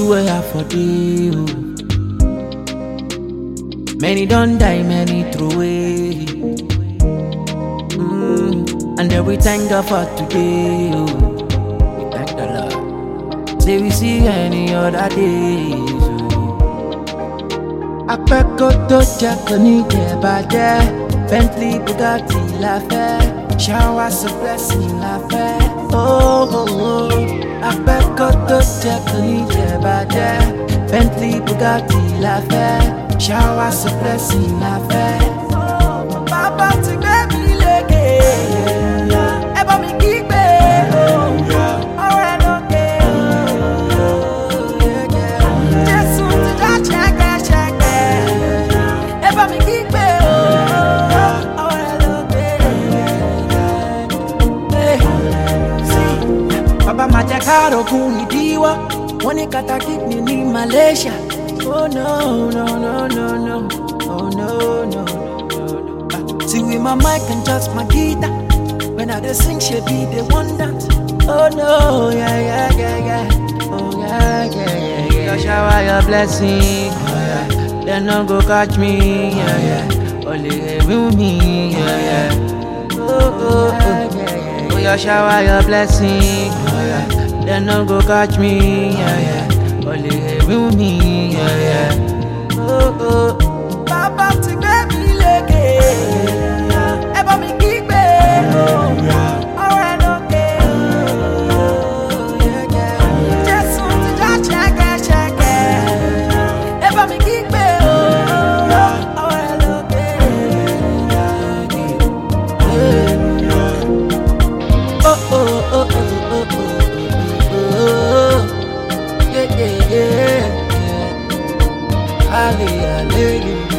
hustle where I for you. Many don't die, many throw away. And then we thank God for today. We thank the Lord. Say we see any other days. Apeko to check on it, Bentley, Bugatti, la fẹ́. Showers of blessing, la fẹ́. Oh, oh, oh. Apeko to check on it, Bentley, Bugatti, la fẹ́. Showers of blessing, la fẹ́. Bàbá ti gbé mi lékè. Ẹ bá mi kígbe. Ọ̀rẹ́ lókè. Jésù ti dá ṣẹ́kẹ́ṣẹkẹ̀. Ẹ bá mi kígbe. Ọ̀rẹ́ lókè. Bàbá máa jẹ́ káàrògùn ìdíwọ́. Wọ́n ní kàtàkìtì ní Malaysia. Oh no, no, no, no, no. Oh no, no, no, no. See with my mic and just my guitar. When I just sing, she be the one that. Oh no, yeah, yeah, yeah, yeah. Oh yeah, yeah, yeah, yeah. You shower your blessing, oh yeah. Then no go catch me, yeah, yeah. Only with me, yeah, yeah. Oh, oh, oh. Oh, you shower your blessing, oh yeah. Then no go catch me, yeah, yeah. Only with me, yeah, yeah. Oh, oh. Bàbá ti gbé mi lékè. Ẹ bá mi kígbe. Ọ̀rẹ́ lókè. Jésù ti dá ṣẹ́kẹ́ṣẹkẹ̀. Ẹ bá mi kígbe. Ọ̀rẹ́ lókè. Oh, oh, oh, oh, oh, oh, oh. Yeah, yeah, yeah. Hallelujah.